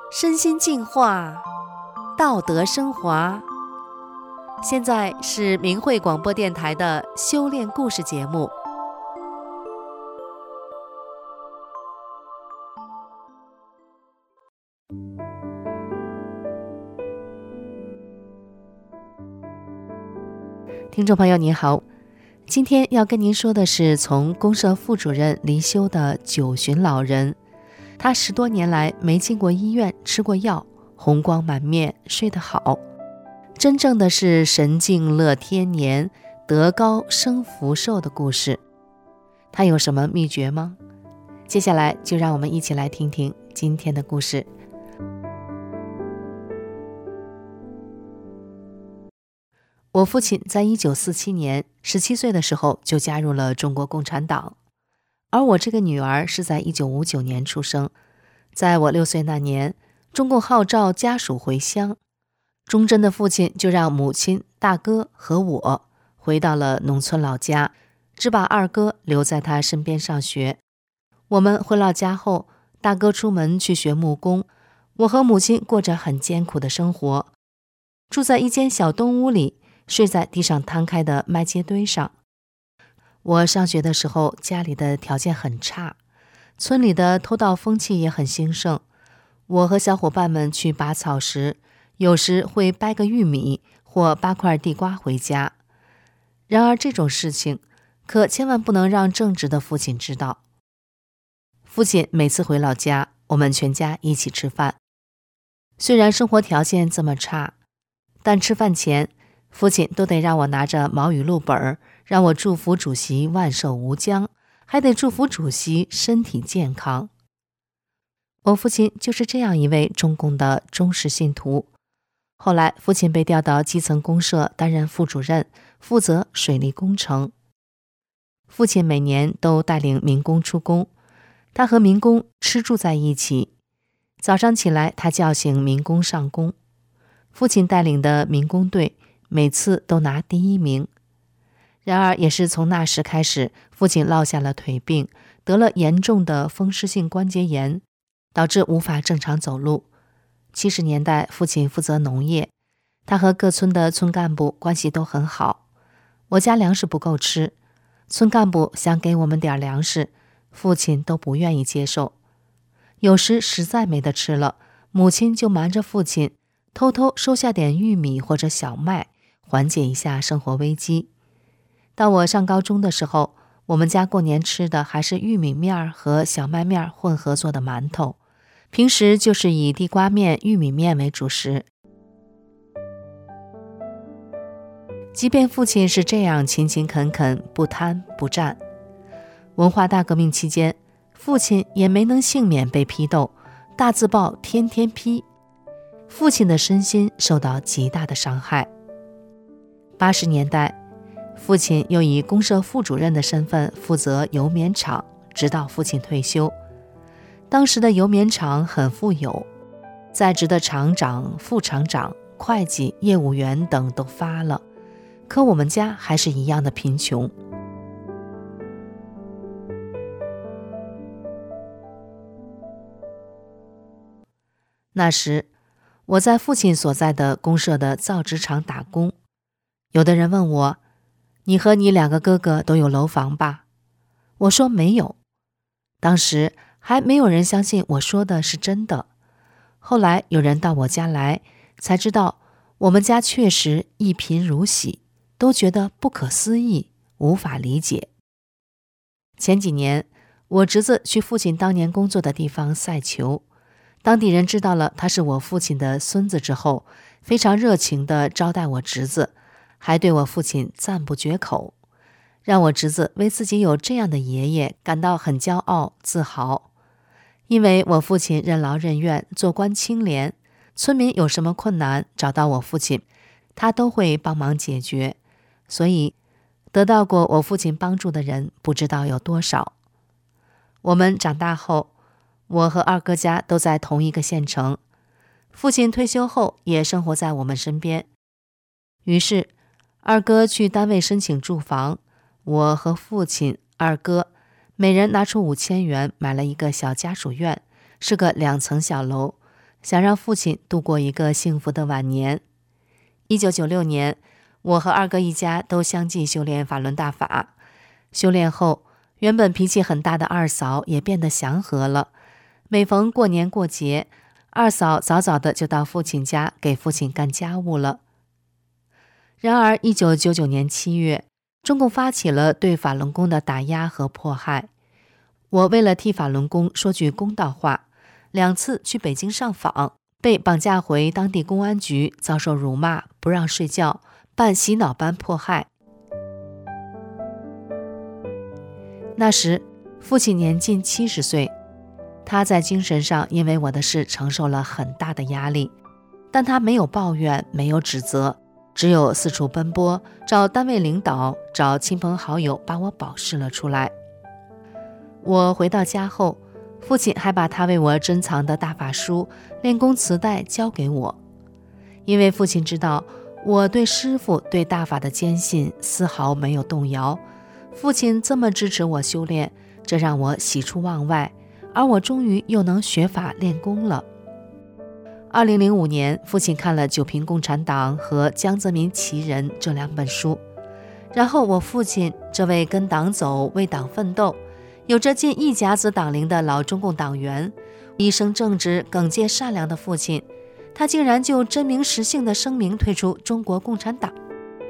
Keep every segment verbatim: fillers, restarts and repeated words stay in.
身心净化，道德升华。现在是明慧广播电台的修炼故事节目。听众朋友您好，今天要跟您说的是从公社副主任离休的九旬老人。他十多年来没进过医院，吃过药，红光满面，睡得好，真正的是神境乐天年，德高升福寿的故事。他有什么秘诀吗？接下来就让我们一起来听听今天的故事。我父亲在一九四七年十七岁的时候就加入了中国共产党，而我这个女儿是在一九五九年出生。在我六岁那年，中共号召家属回乡，忠贞的父亲就让母亲、大哥和我回到了农村老家，只把二哥留在他身边上学。我们回老家后，大哥出门去学木工，我和母亲过着很艰苦的生活，住在一间小东屋里，睡在地上摊开的麦秸堆上。我上学的时候，家里的条件很差，村里的偷盗风气也很兴盛。我和小伙伴们去拔草时，有时会掰个玉米或扒块地瓜回家。然而这种事情可千万不能让正直的父亲知道。父亲每次回老家，我们全家一起吃饭。虽然生活条件这么差，但吃饭前父亲都得让我拿着毛语录本，让我祝福主席万寿无疆，还得祝福主席身体健康。我父亲就是这样一位中共的忠实信徒。后来父亲被调到基层公社担任副主任，负责水利工程。父亲每年都带领民工出工，他和民工吃住在一起。早上起来，他叫醒民工上工。父亲带领的民工队每次都拿第一名。然而也是从那时开始，父亲落下了腿病，得了严重的风湿性关节炎，导致无法正常走路。七十年代父亲负责农业，他和各村的村干部关系都很好。我家粮食不够吃，村干部想给我们点粮食，父亲都不愿意接受。有时实在没得吃了，母亲就瞒着父亲偷偷收下点玉米或者小麦，缓解一下生活危机。到我上高中的时候，我们家过年吃的还是玉米面和小麦面混合做的馒头，平时就是以地瓜面、玉米面为主食。即便父亲是这样勤勤恳恳，不贪不占，文化大革命期间，父亲也没能幸免被批斗，大字报天天批，父亲的身心受到极大的伤害。八十年代，父亲又以公社副主任的身份负责油棉厂，直到父亲退休。当时的油棉厂很富有，在职的厂长、副厂长、会计、业务员等都发了，可我们家还是一样的贫穷。那时我在父亲所在的公社的造纸厂打工，有的人问我，你和你两个哥哥都有楼房吧？我说没有。当时还没有人相信我说的是真的。后来有人到我家来，才知道我们家确实一贫如洗，都觉得不可思议，无法理解。前几年，我侄子去父亲当年工作的地方赛球，当地人知道了他是我父亲的孙子之后，非常热情地招待我侄子，还对我父亲赞不绝口，让我侄子为自己有这样的爷爷感到很骄傲自豪。因为我父亲任劳任怨，做官清廉，村民有什么困难找到我父亲，他都会帮忙解决，所以得到过我父亲帮助的人不知道有多少。我们长大后，我和二哥家都在同一个县城，父亲退休后也生活在我们身边。于是二哥去单位申请住房，我和父亲、二哥每人拿出五千元买了一个小家属院，是个两层小楼， 想让父亲度过一个幸福的晚年。一九九六年，我和二哥一家都相继修炼法轮大法。修炼后，原本脾气很大的二嫂也变得祥和了。每逢过年过节，二嫂早早的就到父亲家给父亲干家务了。然而一九九九年七月，中共发起了对法轮功的打压和迫害。我为了替法轮功说句公道话，两次去北京上访，被绑架回当地公安局，遭受辱骂，不让睡觉，办洗脑班迫害。那时父亲年近七十岁，他在精神上因为我的事承受了很大的压力，但他没有抱怨，没有指责，只有四处奔波，找单位领导，找亲朋好友把我保释了出来。我回到家后，父亲还把他为我珍藏的大法书、练功磁带交给我。因为父亲知道我对师父、对大法的坚信丝毫没有动摇，父亲这么支持我修炼，这让我喜出望外，而我终于又能学法练功了。二零零五年，父亲看了《九评共产党》和《江泽民奇人》这两本书，然后我父亲这位跟党走、为党奋斗、有着近一甲子党龄的老中共党员，一生正直、耿介、善良的父亲，他竟然就真名实姓的声明退出中国共产党。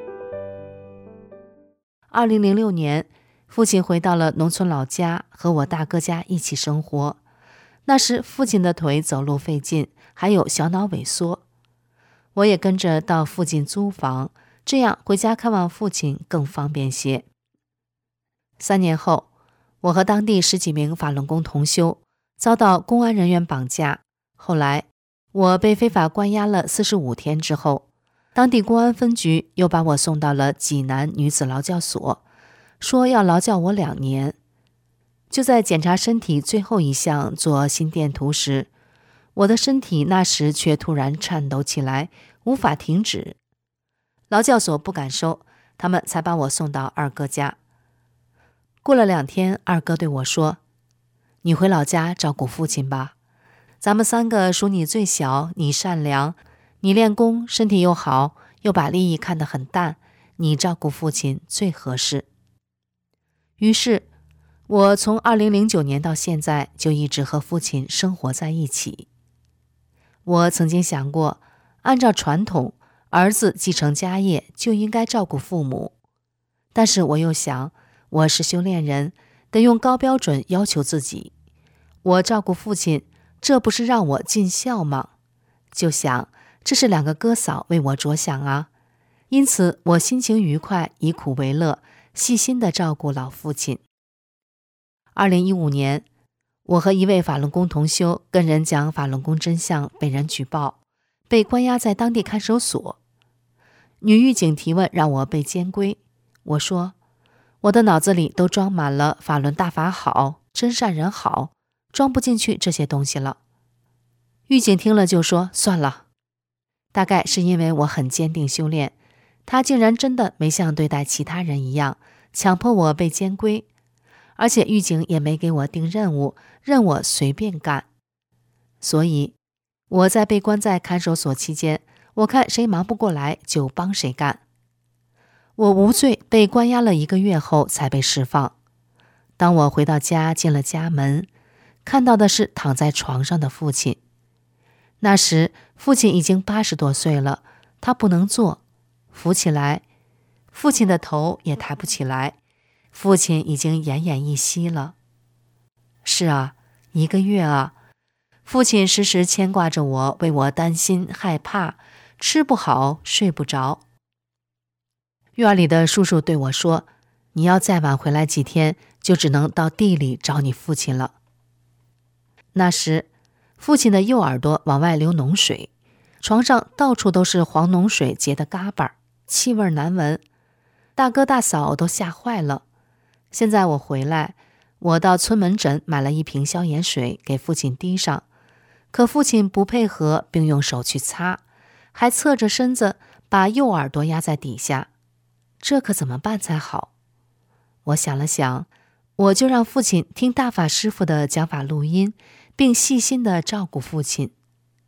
二零零六年，父亲回到了农村老家，和我大哥家一起生活。那时父亲的腿走路费劲，还有小脑萎缩，我也跟着到附近租房，这样回家看望父亲更方便些。三年后，我和当地十几名法轮功同修遭到公安人员绑架，后来我被非法关押了四十五天之后，当地公安分局又把我送到了济南女子劳教所，说要劳教我两年。就在检查身体最后一项做心电图时，我的身体那时却突然颤抖起来，无法停止。劳教所不敢收，他们才把我送到二哥家。过了两天，二哥对我说：“你回老家照顾父亲吧，咱们三个属你最小，你善良，你练功，身体又好，又把利益看得很淡，你照顾父亲最合适。”于是我从二零零九年到现在就一直和父亲生活在一起。我曾经想过，按照传统，儿子继承家业就应该照顾父母，但是我又想，我是修炼人，得用高标准要求自己。我照顾父亲，这不是让我尽孝吗？就想，这是两个哥嫂为我着想啊。因此我心情愉快，以苦为乐，细心地照顾老父亲。二零一五年，我和一位法轮功同修跟人讲法轮功真相，被人举报，被关押在当地看守所。女狱警提问让我被监归，我说我的脑子里都装满了法轮大法好，真善人好，装不进去这些东西了。狱警听了就说算了。大概是因为我很坚定修炼，他竟然真的没像对待其他人一样强迫我被监归，而且狱警也没给我定任务，任我随便干。所以我在被关在看守所期间，我看谁忙不过来就帮谁干。我无罪被关押了一个月后才被释放。当我回到家，进了家门，看到的是躺在床上的父亲。那时父亲已经八十多岁了，他不能坐，扶起来，父亲的头也抬不起来，父亲已经奄奄一息了。是啊，一个月啊，父亲时时牵挂着我，为我担心害怕，吃不好睡不着。院里的叔叔对我说，你要再晚回来几天，就只能到地里找你父亲了。那时父亲的右耳朵往外流脓水，床上到处都是黄脓水结的嘎巴，气味难闻，大哥大嫂都吓坏了。现在我回来，我到村门诊买了一瓶消炎水给父亲滴上，可父亲不配合，并用手去擦，还侧着身子把右耳朵压在底下，这可怎么办才好？我想了想，我就让父亲听大法师父的讲法录音，并细心地照顾父亲。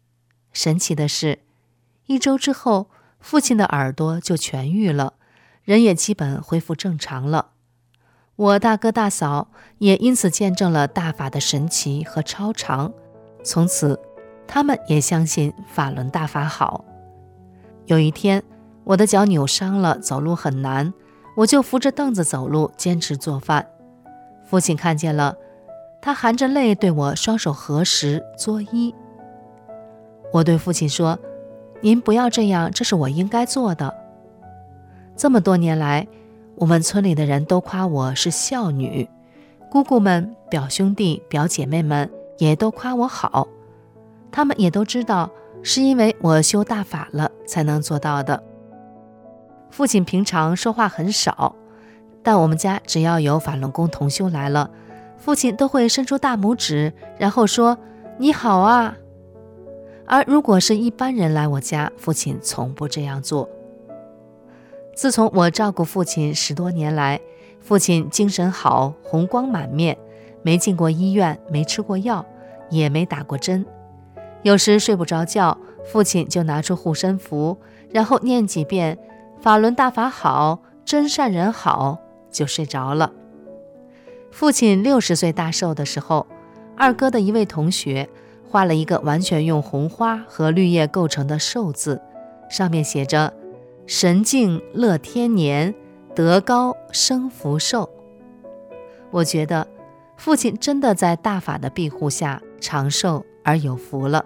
神奇的是，一周之后，父亲的耳朵就痊愈了，人也基本恢复正常了。我大哥大嫂也因此见证了大法的神奇和超常，从此他们也相信法轮大法好。有一天，我的脚扭伤了，走路很难，我就扶着凳子走路，坚持做饭。父亲看见了，他含着泪对我双手合十作揖。我对父亲说，您不要这样，这是我应该做的。这么多年来，我们村里的人都夸我是孝女，姑姑们、表兄弟、表姐妹们也都夸我好，他们也都知道是因为我修大法了才能做到的。父亲平常说话很少，但我们家只要有法轮功同修来了，父亲都会伸出大拇指，然后说你好啊。而如果是一般人来我家，父亲从不这样做。自从我照顾父亲十多年来，父亲精神好，红光满面，没进过医院，没吃过药，也没打过针。有时睡不着觉，父亲就拿出护身符，然后念几遍法轮大法好，真善人好，就睡着了。父亲六十岁大寿的时候，二哥的一位同学画了一个完全用红花和绿叶构成的寿字，上面写着神静乐天年，德高生福寿。我觉得父亲真的在大法的庇护下长寿而有福了。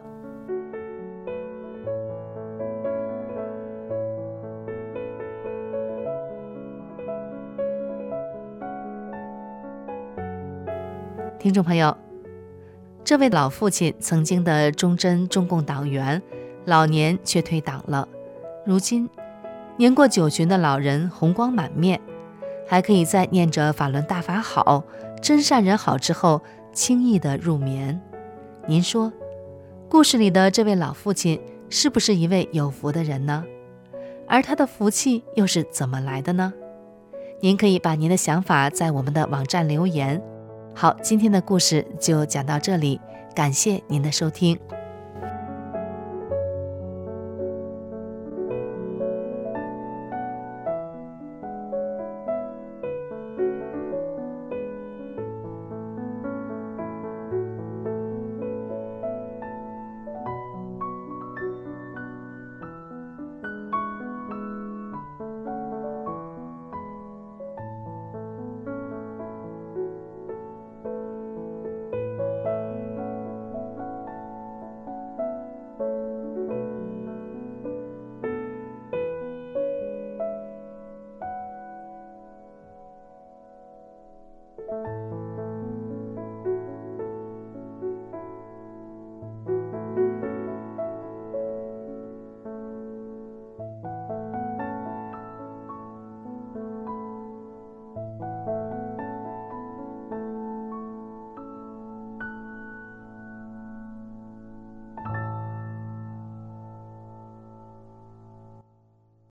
听众朋友，这位老父亲曾经的忠贞中共党员，老年却退党了。如今年过九旬的老人红光满面，还可以在念着法轮大法好，真善人好之后轻易地入眠。您说，故事里的这位老父亲是不是一位有福的人呢？而他的福气又是怎么来的呢？您可以把您的想法在我们的网站留言。好，今天的故事就讲到这里，感谢您的收听。